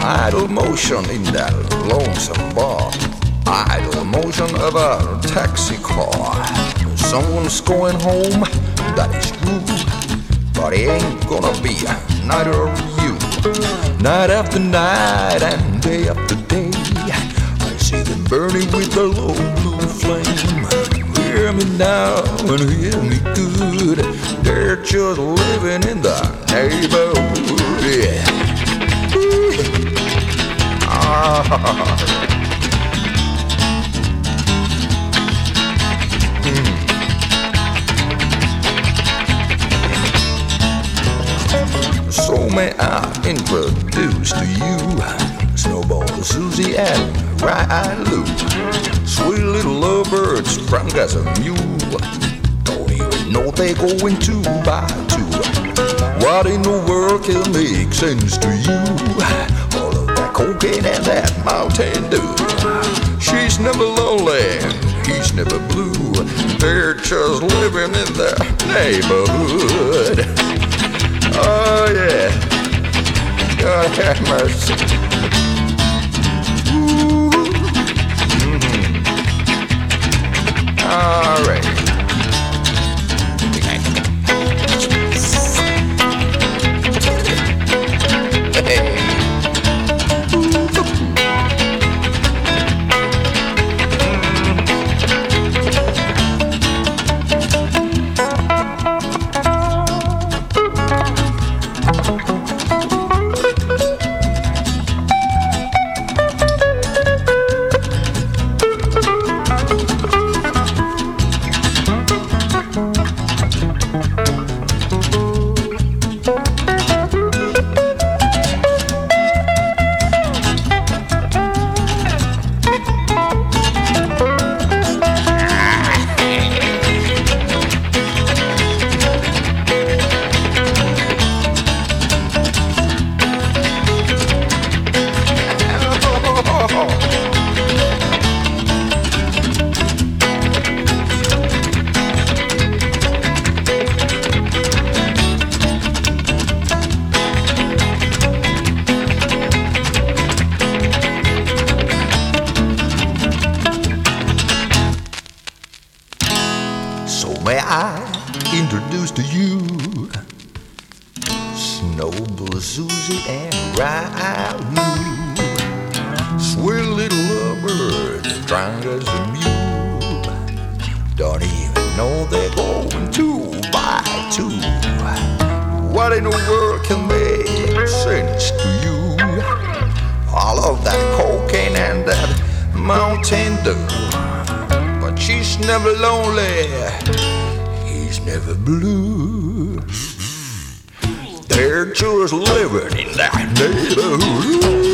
Idle motion in that lonesome bar. Idle motion of a taxi car. Someone's going home, that is true. But it ain't gonna be neither of you. Night after night and day after day, I see them burning with the low blue flame. Hear me now and hear me good. They're just living in the neighborhood. Yeah. So may I introduce to you Snowball, Susie, and Riley. Sweet little lovebirds, strong as a mule. Don't even know they're going 2 by 2. What in the world can make sense to you? All of that cocaine and that Mountain Dew. She's never lonely, he's never blue. They're just living in their neighborhood. Oh yeah, God have mercy. Ooh. Mm-hmm. All right. Hey. So may I introduce to you Snowball, Susie, and Riley. Sweet little lovebirds, strong as a mule. Don't even know they're going 2 by 2. What in the world can make sense to you? All of that cocaine and that Mountain Dew. But she's never lonely, he's never blue. They're just living in that neighborhood.